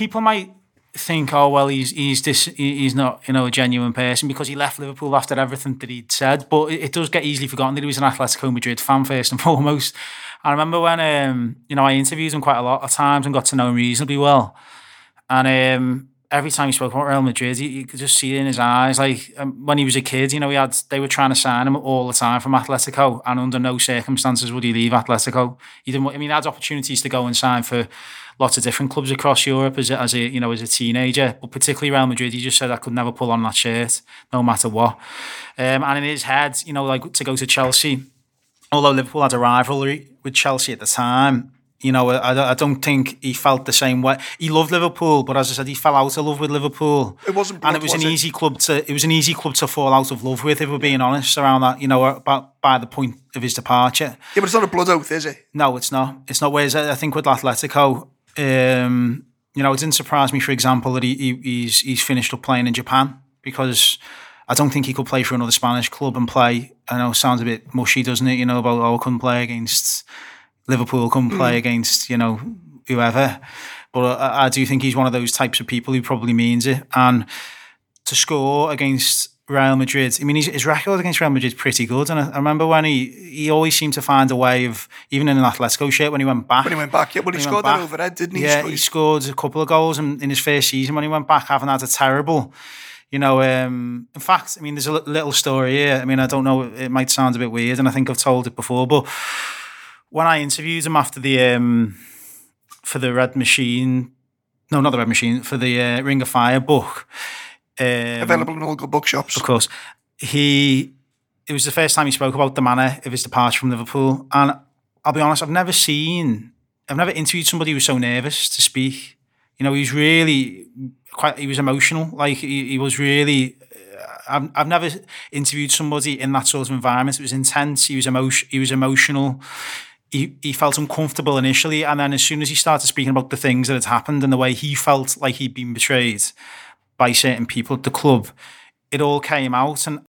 people might think, oh well, he's not a genuine person because he left Liverpool after everything that he'd said. But it does get easily forgotten that he was an Atletico Madrid fan first and foremost. I remember when I interviewed him quite a lot of times and got to know him reasonably well, and every time he spoke about Real Madrid, you could just see it in his eyes. Like when he was a kid, they were trying to sign him all the time from Atletico, and under no circumstances would he leave Atletico. He didn't. I mean, he had opportunities to go and sign for lots of different clubs across Europe as a teenager, but particularly Real Madrid. He just said, I could never pull on that shirt, no matter what. And in his head, like to go to Chelsea, although Liverpool had a rivalry with Chelsea at the time. I don't think he felt the same way. He loved Liverpool, but as I said, he fell out of love with Liverpool. It wasn't blood, and it was an easy club to fall out of love with, if we're being honest, around that, by the point of his departure. Yeah, but it's not a blood oath, is it? No, it's not. It's not. Whereas I think with Atletico, it didn't surprise me, for example, that he's finished up playing in Japan, because I don't think he could play for another Spanish club and play. I know it sounds a bit mushy, doesn't it? About couldn't play against Liverpool, couldn't play against whoever. But I do think he's one of those types of people who probably means it. And to score against Real Madrid, I mean, his record against Real Madrid is pretty good. And I remember when he always seemed to find a way of, even in an Atletico shirt, when he went back. Yeah, well, he scored that overhead, didn't he? Yeah, he scored a couple of goals in his first season when he went back, having had a terrible, in fact, I mean, there's a little story here. I mean, I don't know, it might sound a bit weird, and I think I've told it before, but when I interviewed him after for the Red Machine, no, not the Red Machine, for the Ring of Fire book, available in all good bookshops, of course, it was the first time he spoke about the manner of his departure from Liverpool, and I'll be honest, I've never interviewed somebody who was so nervous to speak. He was really he was emotional. Like he was really. I've never interviewed somebody in that sort of environment. It was intense. He was emotional. He felt uncomfortable initially, and then as soon as he started speaking about the things that had happened and the way he felt like he'd been betrayed by certain people at the club, it all came out. And